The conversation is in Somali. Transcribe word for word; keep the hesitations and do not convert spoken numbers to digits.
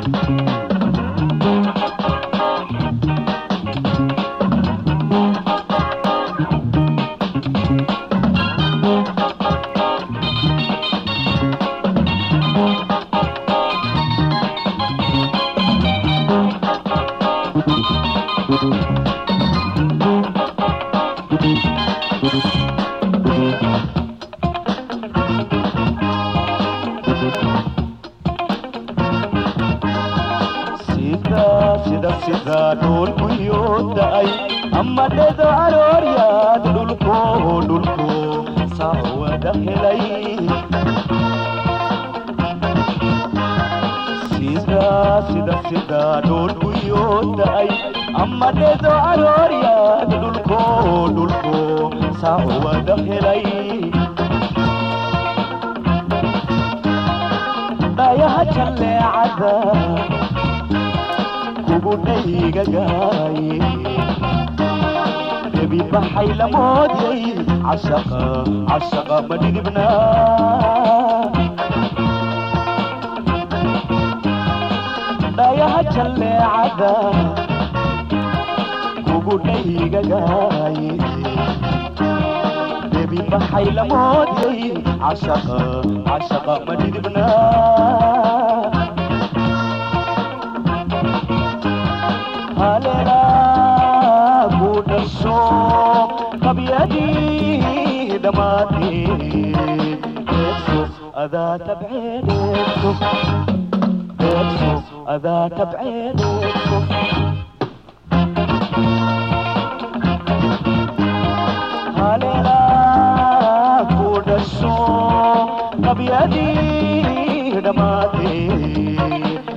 sida sida dhulku yooday ama dedo arooryaad dhulko dhulko saawada helay sida sida sida dhulku yooday ama dedo arooryaad dhulko dhulko saawada helay dayaha jaleecada kugunayga gaay debi baxay lamoodiyay cashaqa cashaqa madidibna dayaha jaleecada kugunayga gaay debi baxay lamoodiyay cashaqa cashaqa madidibna هللا بودسو قبيدي دماتي بيتسو أذا تبعيدكو بيتسو أذا تبعيدكو هللا بودسو قبيدي دماتي